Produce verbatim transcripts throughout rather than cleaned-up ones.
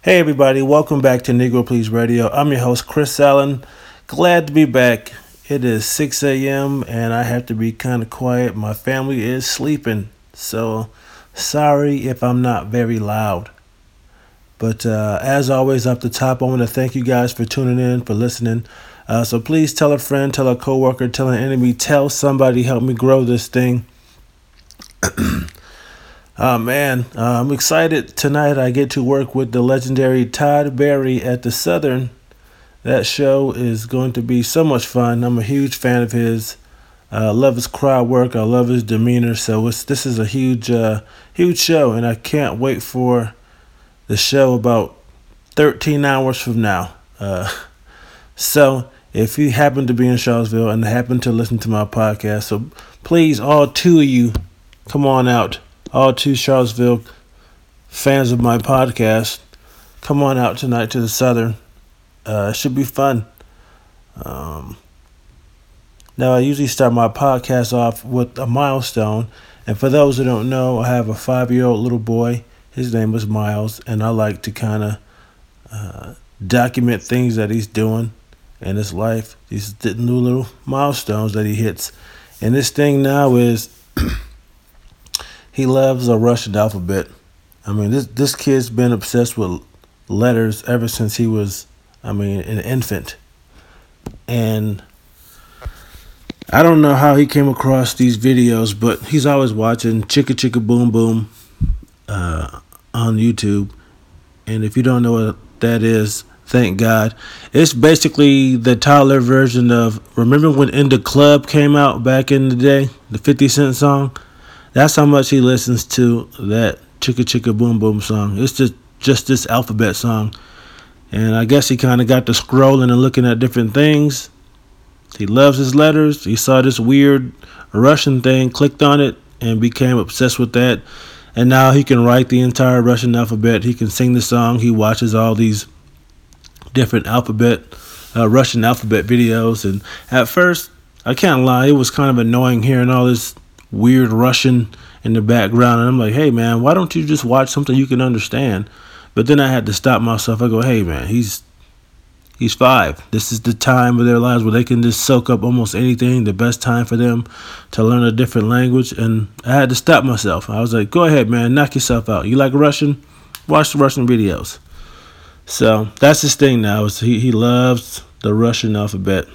Hey everybody, welcome back to Negro Please Radio. I'm your host Chris Allen. Glad to be back. It is six a.m. and I have to be kind of quiet. My family is sleeping, so sorry if I'm not very loud. But uh, as always, up the top, I want to thank you guys for tuning in, for listening. Uh, so please tell a friend, tell a coworker, tell an enemy, tell somebody, help me grow this thing. Oh man, uh, I'm excited tonight. I get to work with the legendary Todd Barry at the Southern. That show is going to be so much fun. I'm a huge fan of his. I uh, love his crowd work. I love his demeanor. So it's, this is a huge, uh, huge show, and I can't wait for the show about thirteen hours from now. Uh, so if you happen to be in Charlottesville and happen to listen to my podcast, so please, all two of you, come on out. All two Charlottesville fans of my podcast, come on out tonight to the Southern. Uh, it should be fun. Um, now, I usually start my podcast off with a milestone. And for those who don't know, I have a five-year-old little boy. His name is Miles. And I like to kind of uh, document things that he's doing in his life. These new little milestones that he hits. And this thing now is... He loves the Russian alphabet. I mean, this this kid's been obsessed with letters ever since he was, I mean, an infant. And I don't know how he came across these videos, but he's always watching Chicka Chicka Boom Boom uh, on YouTube. And if you don't know what that is, thank God. It's basically the toddler version of, remember when In the Club came out back in the day? The fifty Cent song? That's how much he listens to that Chicka Chicka Boom Boom song. It's just, just this alphabet song. And I guess he kind of got to scrolling and looking at different things. He loves his letters. He saw this weird Russian thing, clicked on it, and became obsessed with that. And now he can write the entire Russian alphabet. He can sing the song. He watches all these different alphabet, uh, Russian alphabet videos. And at first, I can't lie, it was kind of annoying hearing all this weird Russian in the background, and I'm like, hey man, why don't you just watch something you can understand? But then I had to stop myself. I go, hey man, he's he's five. This is the time of their lives where they can just soak up almost anything. The best time for them to learn a different language. And I had to stop myself. I was like, go ahead man, knock yourself out. You like Russian? Watch the Russian videos. So that's his thing now, is he, he loves the Russian alphabet.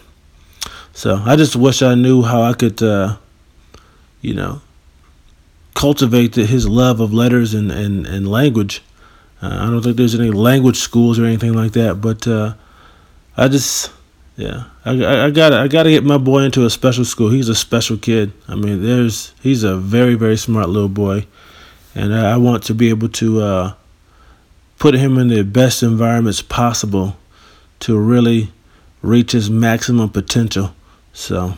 So I just wish I knew how I could uh you know, cultivate his love of letters and, and, and language. Uh, I don't think there's any language schools or anything like that, but uh, I just, yeah, I, I, I gotta, I gotta get my boy into a special school. He's a special kid. I mean, there's, he's a very, very smart little boy, and I, I want to be able to uh, put him in the best environments possible to really reach his maximum potential. So.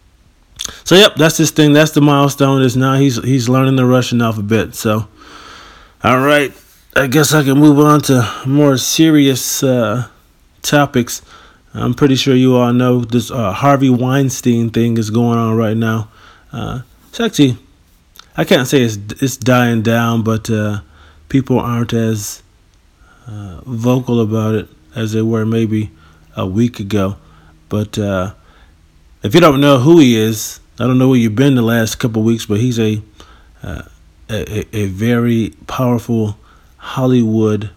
So yep, that's his thing. That's the milestone. Is now he's he's learning the Russian alphabet. So, all right, I guess I can move on to more serious uh, topics. I'm pretty sure you all know this uh, Harvey Weinstein thing is going on right now. Uh, it's actually, I can't say it's it's dying down, but uh, people aren't as uh, vocal about it as they were maybe a week ago. But uh, if you don't know who he is, I don't know where you've been the last couple of weeks, but he's a, uh, a a very powerful Hollywood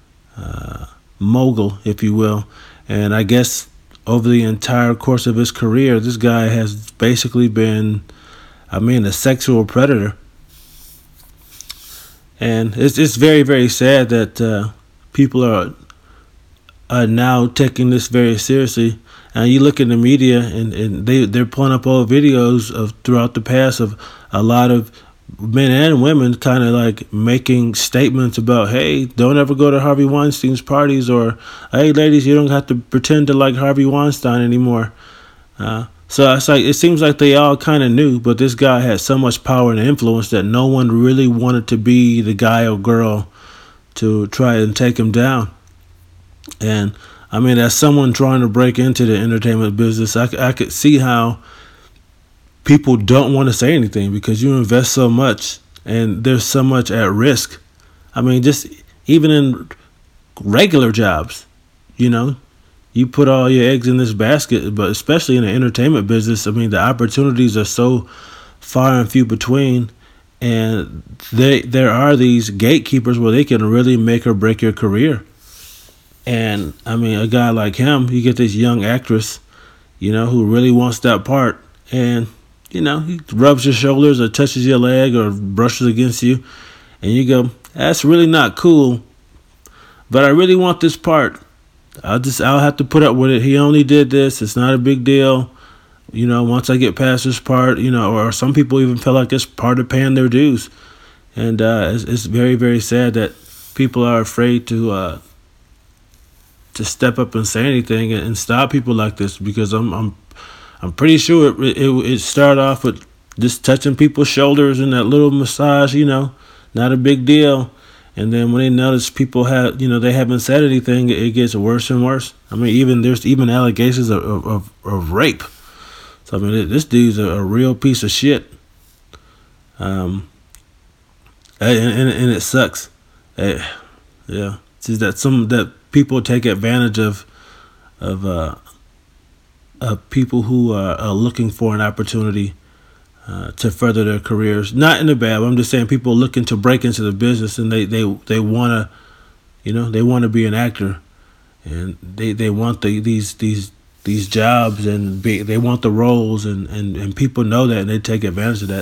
uh, mogul, if you will. And I guess over the entire course of his career, this guy has basically been, I mean, a sexual predator. And it's it's very, very sad that uh, people are are now taking this very seriously. And you look in the media, and, and they, they're pulling up old videos of throughout the past of a lot of men and women kind of like making statements about, hey, don't ever go to Harvey Weinstein's parties, or, hey, ladies, you don't have to pretend to like Harvey Weinstein anymore. Uh, so it's like, it seems like they all kind of knew, but this guy had so much power and influence that no one really wanted to be the guy or girl to try and take him down. And I mean, as someone trying to break into the entertainment business, I, I could see how people don't want to say anything because you invest so much and there's so much at risk. I mean, just even in regular jobs. You know, you put all your eggs in this basket, but especially in the entertainment business, I mean, the opportunities are so far and few between, and they there are these gatekeepers where they can really make or break your career. And I mean, a guy like him, you get this young actress, you know, who really wants that part, and you know, he rubs your shoulders or touches your leg or brushes against you, and you go, "That's really not cool, but I really want this part. I'll just I'll have to put up with it. He only did this. It's not a big deal. You know, once I get past this part, you know," or some people even feel like it's part of paying their dues. And uh, it's, it's very, very sad that people are afraid to uh, to step up and say anything and, and stop people like this, because I'm I'm I'm pretty sure it, it it started off with just touching people's shoulders and that little massage, you know, not a big deal. And then when they notice people have, you know, they haven't said anything, it gets worse and worse. I mean, even there's even allegations of of, of rape. So I mean, this dude's a, a real piece of shit. Um, and and, and it sucks. Uh, yeah, it's just that some that people take advantage of of uh, of people who are, are looking for an opportunity uh, to further their careers. Not in a bad way. I'm just saying people looking to break into the business, and they they they want to, you know, they want to be an actor, and they they want the these these. these jobs, and be, they want the roles, and, and, and people know that, and they take advantage of that.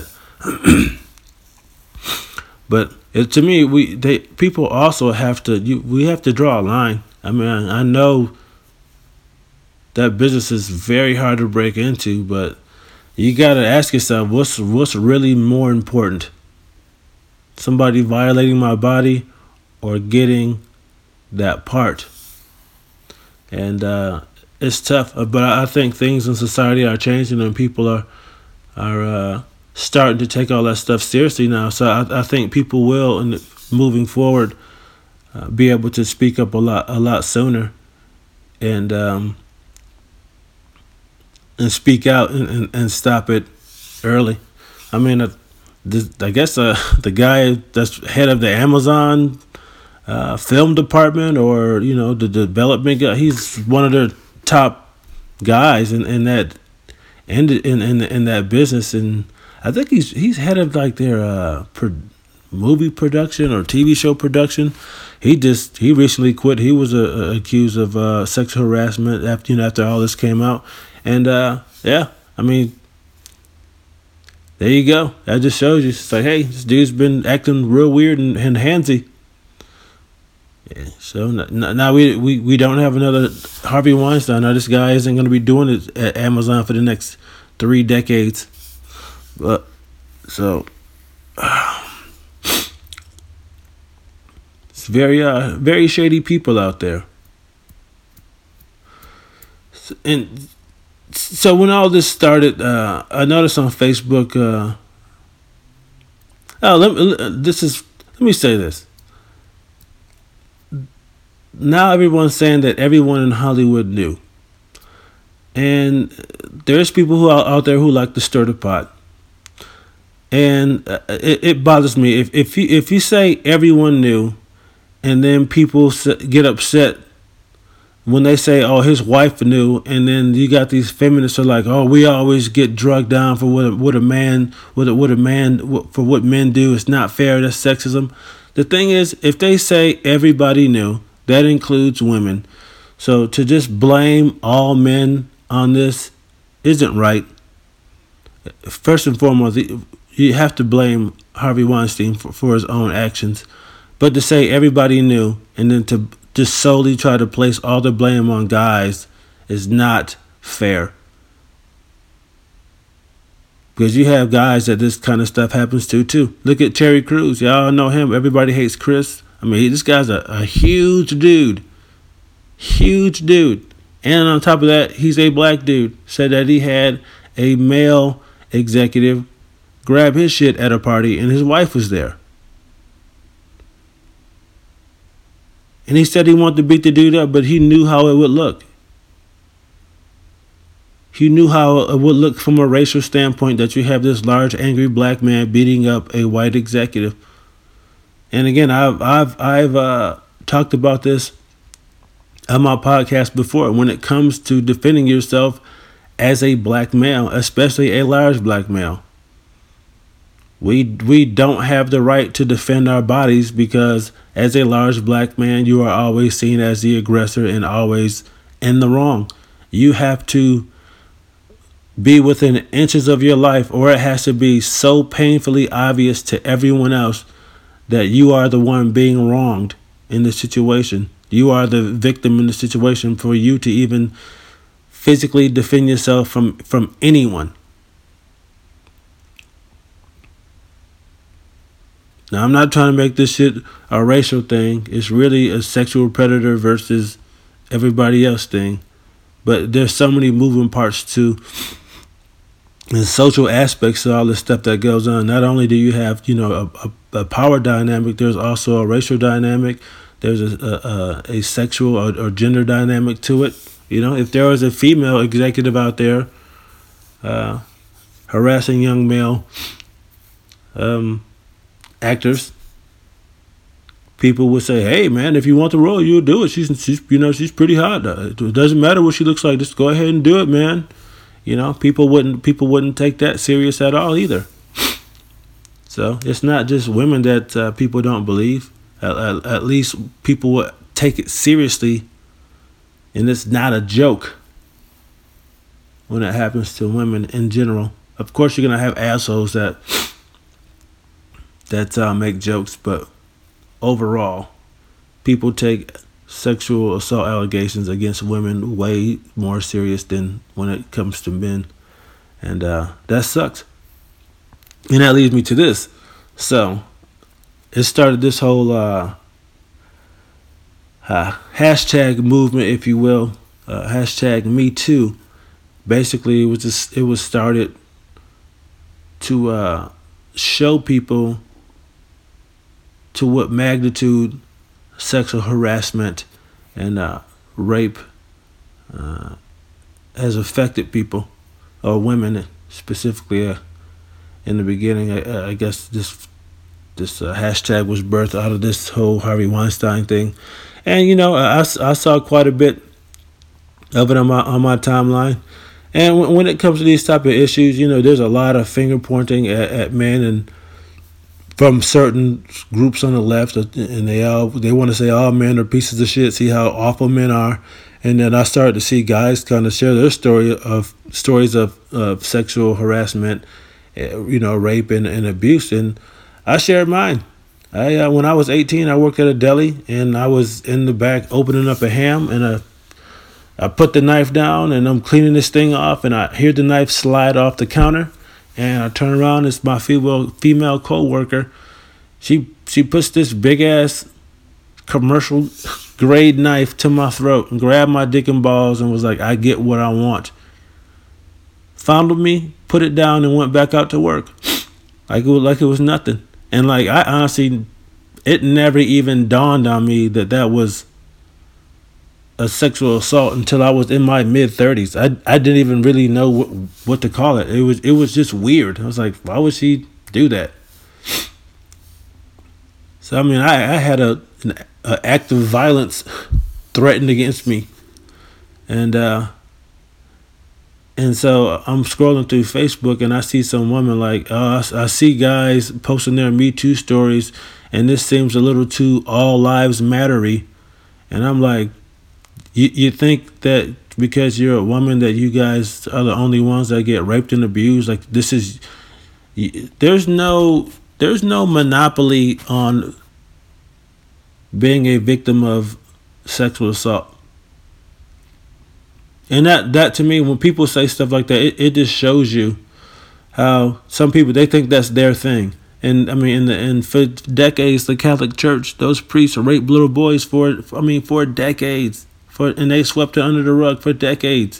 But it, to me, we they people also have to you, we have to draw a line. I mean, I, I know that business is very hard to break into, but you got to ask yourself, what's what's really more important? Somebody violating my body or getting that part? And uh it's tough, but I think things in society are changing, and people are are uh, starting to take all that stuff seriously now. So I, I think people will, in moving forward, uh, be able to speak up a lot a lot sooner, and um, and speak out and, and, and stop it early. I mean, uh, this, I guess uh, the guy that's head of the Amazon uh, film department, or you know, the development guy, he's one of their top guys in, in that in, in in in that business, and I think he's he's head of like their uh, pro, movie production or T V show production. He just he recently quit. He was uh, accused of uh, sexual harassment after you know after all this came out, and uh, yeah, I mean, there you go. That just shows you. It's like, hey, this dude's been acting real weird and, and handsy. Yeah, so now we, we, we don't have another Harvey Weinstein. Now this guy isn't going to be doing it at Amazon for the next three decades. But so uh, it's very uh very shady people out there. And so when all this started, uh, I noticed on Facebook. Uh, oh, let, this is let me say this. Now everyone's saying that everyone in Hollywood knew. And there's people who are out there who like to stir the pot. And it, it bothers me. If if you, if you say everyone knew, and then people get upset when they say, oh, his wife knew, and then you got these feminists who are like, oh, we always get drugged down for what a, what a man, what a, what a man, for what men do. It's not fair. That's sexism. The thing is, if they say everybody knew, that includes women. So to just blame all men on this isn't right. First and foremost, you have to blame Harvey Weinstein for, for his own actions. But to say everybody knew and then to just solely try to place all the blame on guys is not fair. Because you have guys that this kind of stuff happens to too. Look at Terry Crews. Y'all know him. Everybody hates Chris. I mean, this guy's a, a huge dude. Huge dude. And on top of that, he's a black dude. Said that he had a male executive grab his shit at a party and his wife was there. And he said he wanted to beat the dude up, but he knew how it would look. He knew how it would look from a racial standpoint, that you have this large, angry black man beating up a white executive. And again, I've I've I've uh, talked about this on my podcast before, when it comes to defending yourself as a black male, especially a large black male, we we don't have the right to defend our bodies, because as a large black man, you are always seen as the aggressor and always in the wrong. You have to be within inches of your life, or it has to be so painfully obvious to everyone else that you are the one being wronged in the situation. You are the victim in the situation for you to even physically defend yourself from, from anyone. Now, I'm not trying to make this shit a racial thing. It's really a sexual predator versus everybody else thing. But there's so many moving parts to and social aspects to all this stuff that goes on. Not only do you have, you know, a, a, a power dynamic, there's also a racial dynamic. There's a a, a sexual or, or gender dynamic to it. You know, if there was a female executive out there uh, harassing young male um, actors, people would say, "Hey, man, if you want the role, you'll do it. She's, she's, you know, she's pretty hot. It doesn't matter what she looks like. Just go ahead and do it, man." You know, people wouldn't people wouldn't take that serious at all either. So it's not just women that uh, people don't believe. At, at, at least people would take it seriously, and it's not a joke when it happens to women in general. Of course, you're gonna have assholes that that uh, make jokes, but overall, people take sexual assault allegations against women way more serious than when it comes to men, and uh, that sucks. And that leads me to this. So it started this whole uh, uh, hashtag movement, if you will, uh, hashtag Me Too. Basically, it was just, it was started to uh, show people to what magnitude sexual harassment and uh, rape uh, has affected people, or women specifically. Uh, in the beginning, I, I guess this this uh, hashtag was birthed out of this whole Harvey Weinstein thing, and you know, I, I saw quite a bit of it on my on my timeline. And when, when it comes to these type of issues, you know, there's a lot of finger pointing at, at men and from certain groups on the left, and they all they want to say all men are pieces of shit. See how awful men are, and then I started to see guys kind of share their story of stories of, of sexual harassment, you know, rape and, and abuse, and I shared mine. I uh, when I was eighteen, I worked at a deli, and I was in the back opening up a ham, and I I put the knife down, and I'm cleaning this thing off, and I hear the knife slide off the counter. And I turn around, it's my female female co-worker. She she puts this big ass commercial grade knife to my throat and grabbed my dick and balls and was like, "I get what I want." Fondled me, put it down, and went back out to work like it was like it was nothing. And like I honestly, it never even dawned on me that that was a sexual assault until I was in my mid thirties. I I didn't even really know what what to call it. It was it was just weird. I was like, why would she do that? So I mean, I I had a an a act of violence threatened against me, and uh, and so I'm scrolling through Facebook and I see some women like, oh, I, I see guys posting their Me Too stories, and this seems a little too all lives mattery, and I'm like, You you think that because you're a woman that you guys are the only ones that get raped and abused? Like this is, there's no there's no monopoly on being a victim of sexual assault. And that, that to me, when people say stuff like that, it, it just shows you how some people, they think that's their thing. And I mean, in the in for decades, the Catholic Church, those priests raped little boys for I mean for decades. For, and they swept it under the rug for decades.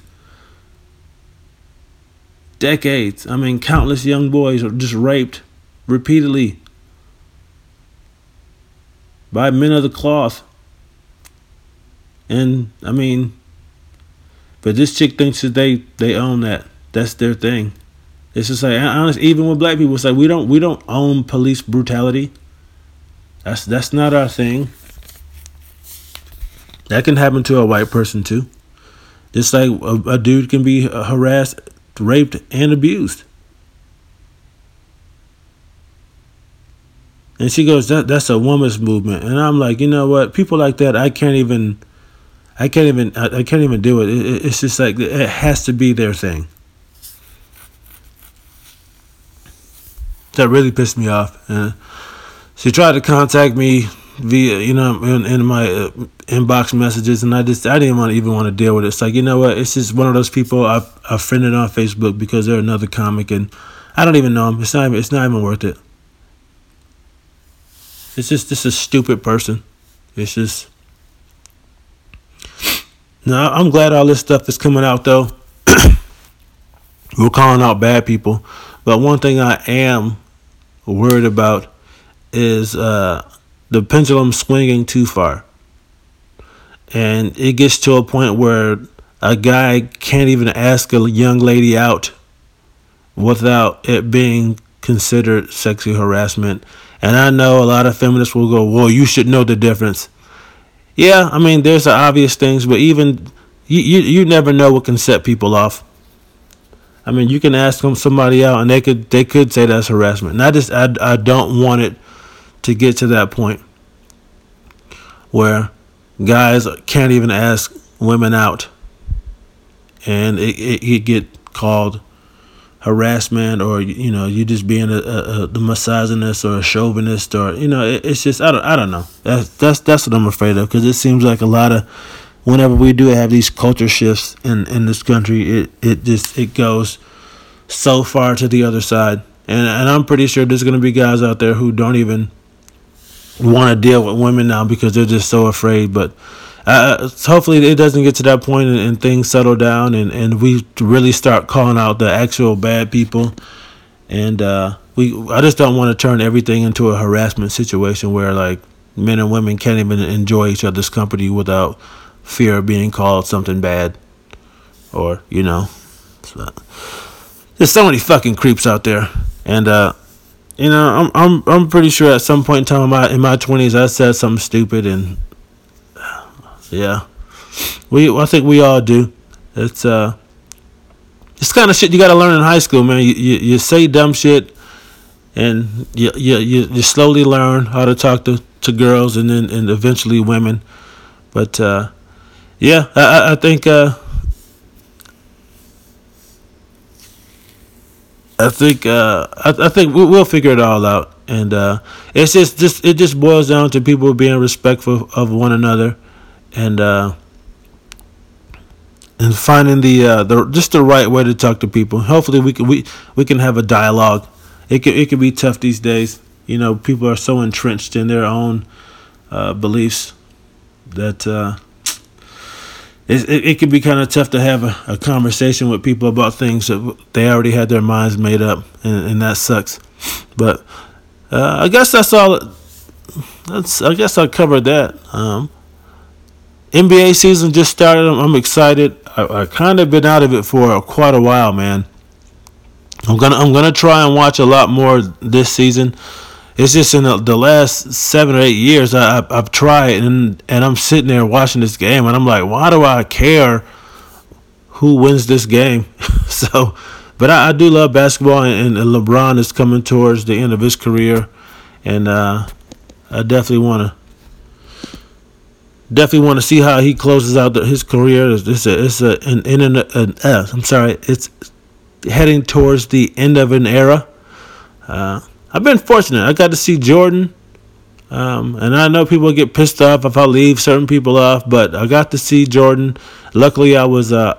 Decades. I mean, countless young boys are just raped repeatedly by men of the cloth. And, I mean, but this chick thinks that they, they own that. That's their thing. It's just like, honestly, even with black people, it's like, we don't, we don't own police brutality. That's, that's not our thing. That can happen to a white person too. Just like a, a dude can be harassed, raped, and abused. And she goes, that, that's a woman's movement. And I'm like, you know what? People like that, I can't even, I can't even, I, I can't even do it. it. It's just like, it has to be their thing. That really pissed me off. And she tried to contact me via, you know, in, in my uh, inbox messages, and I just, I didn't want to even want to deal with it. It's like, you know what? It's just one of those people I've, I've friended on Facebook because they're another comic, and I don't even know them. It's not even, it's not even worth it. It's just, just a stupid person. It's just. Now, I'm glad all this stuff is coming out, though. We're calling out bad people. But one thing I am worried about is uh, the pendulum swinging too far. And it gets to a point where a guy can't even ask a young lady out without it being considered sexual harassment. And I know a lot of feminists will go, well, you should know the difference. Yeah, I mean, there's the obvious things, but even you, you, you never know what can set people off. I mean, you can ask them somebody out, and they could they could say that's harassment. And I just I, I don't want it to get to that point where guys can't even ask women out, and it it, it get called harassment, or you know, you just being a, a, a misogynist or a chauvinist, or you know, it, it's just I don't I don't know. That's that's that's what I'm afraid of, because it seems like a lot of whenever we do have these culture shifts in, in this country, it it just it goes so far to the other side, and and I'm pretty sure there's gonna be guys out there who don't even want to deal with women now because they're just so afraid, but. Uh, hopefully it doesn't get to that point and, and things settle down and, and we really start calling out the actual bad people. And uh, we, I just don't want to turn everything into a harassment situation where like men and women can't even enjoy each other's company without fear of being called something bad. Or, you know, so, there's so many fucking creeps out there. And, uh, you know, I'm I'm I'm pretty sure at some point in time in my, in my twenties I said something stupid, and yeah, we. I think we all do. It's uh, it's kind of shit you got to learn in high school, man. You, you you say dumb shit, and you you you slowly learn how to talk to, to girls, and then and eventually women. But uh, yeah, I I think uh, I think uh, I, I think we, we'll figure it all out, and uh, it's just just it just boils down to people being respectful of one another. And uh, and finding the uh, the just the right way to talk to people. Hopefully, we can we, we can have a dialogue. It can it can be tough these days. You know, people are so entrenched in their own uh, beliefs that uh, it, it it can be kind of tough to have a, a conversation with people about things that they already had their minds made up, and, and that sucks. But uh, I guess that's all. That's I guess I covered that. Um, N B A season just started. I'm, I'm excited. I, I kind of been out of it for quite a while, man. I'm gonna I'm gonna try and watch a lot more this season. It's just in the, the last seven or eight years I, I I've tried, and and I'm sitting there watching this game, and I'm like, why do I care who wins this game? So, but I, I do love basketball, and, and LeBron is coming towards the end of his career, and uh, I definitely want to. Definitely want to see how he closes out the, his career. It's a, it's a, an, an, an, an uh, I'm sorry, it's heading towards the end of an era. Uh, I've been fortunate. I got to see Jordan, um, and I know people get pissed off if I leave certain people off, but I got to see Jordan. Luckily, I was uh,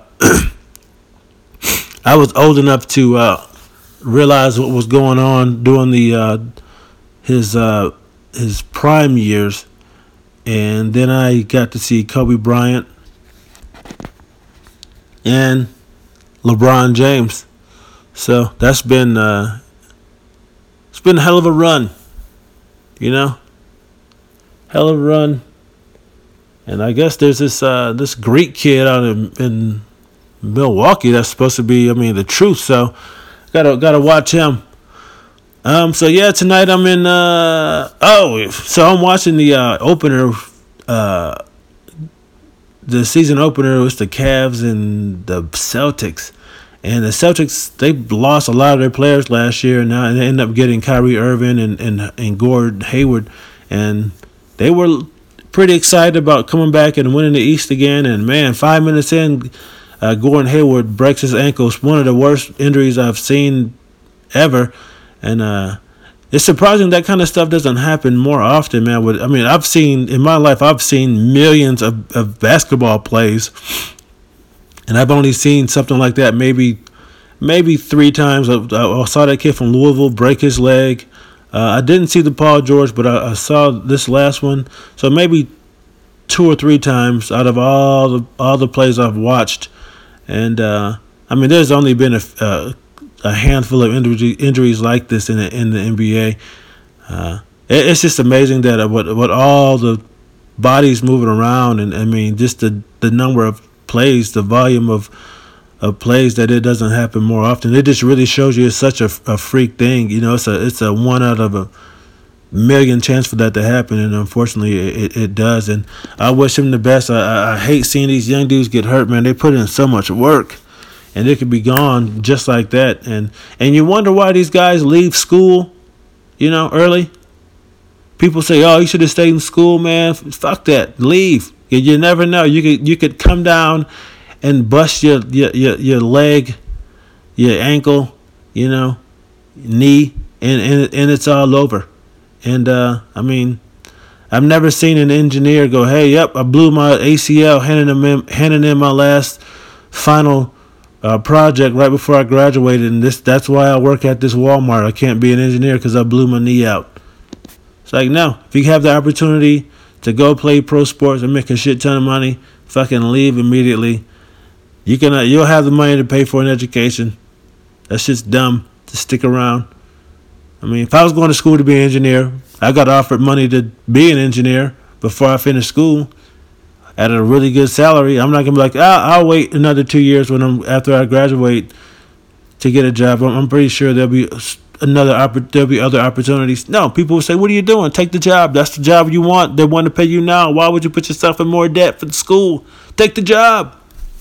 I was old enough to uh, realize what was going on during the uh, his uh, his prime years. And then I got to see Kobe Bryant and LeBron James. So that's been uh, it's been a hell of a run, you know, hell of a run. And I guess there's this uh, this Greek kid out in, in Milwaukee that's supposed to be, I mean, the truth. So gotta gotta watch him. Um, so yeah, tonight I'm in, uh, oh, so I'm watching the, uh, opener, uh, the season opener was the Cavs and the Celtics. And the Celtics, they lost a lot of their players last year, and now they end up getting Kyrie Irving and, and, and Gordon Hayward. And they were pretty excited about coming back and winning the East again. And, man, five minutes in, uh, Gordon Hayward breaks his ankle. It's one of the worst injuries I've seen ever. And uh, it's surprising that kind of stuff doesn't happen more often, man. I mean, I've seen, in my life, I've seen millions of, of basketball plays. And I've only seen something like that maybe maybe three times. I, I saw that kid from Louisville break his leg. Uh, I didn't see the Paul George, but I, I saw this last one. So maybe two or three times out of all the all the plays I've watched. And, uh, I mean, there's only been a, uh, a handful of injury, injuries like this in the, in the N B A. Uh, it, it's just amazing that uh, what, what all the bodies moving around, and, I mean, just the, the number of plays, the volume of of plays, that it doesn't happen more often. It just really shows you it's such a, a freak thing. You know, it's a it's a one out of a million chance for that to happen, and unfortunately it, it does. And I wish him the best. I, I, I hate seeing these young dudes get hurt, man. They put in so much work, and they could be gone just like that. And and you wonder why these guys leave school, you know, early. People say, "Oh, you should have stayed in school, man." Fuck that. Leave. You, you never know. You could you could come down and bust your your your, your leg, your ankle, you know, knee, and, and and it's all over. And uh, I mean, I've never seen an engineer go, "Hey, yep, I blew my A C L handing him in, handing in my last final uh, project right before I graduated, and this that's why I work at this Walmart. I can't be an engineer because I blew my knee out." It's like, no, if you have the opportunity to go play pro sports and make a shit ton of money, fucking leave immediately. You can, uh, you'll have the money to pay for an education. That's just dumb to stick around. I mean, if I was going to school to be an engineer, I got offered money to be an engineer before I finished school at a really good salary. I'm not gonna be like, I'll, I'll wait another two years when I'm after I graduate to get a job. I'm, I'm pretty sure there'll be another there'll be other opportunities. No, people will say, "What are you doing? Take the job. That's the job you want. They want to pay you now. Why would you put yourself in more debt for the school? Take the job."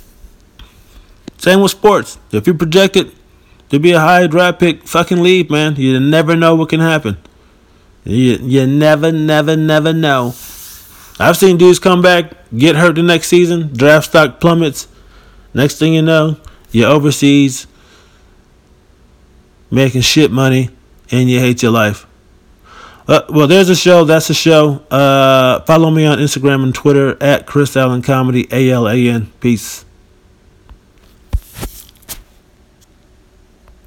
Same with sports. If you're projected to be a high draft pick, fucking leave, man. You never know what can happen. You you never, never, never know. I've seen dudes come back, get hurt the next season, draft stock plummets. Next thing you know, you're overseas, making shit money, and you hate your life. Uh, well, there's a show. That's a show. Uh, follow me on Instagram and Twitter at Chris Allen Comedy, A L A N. Peace.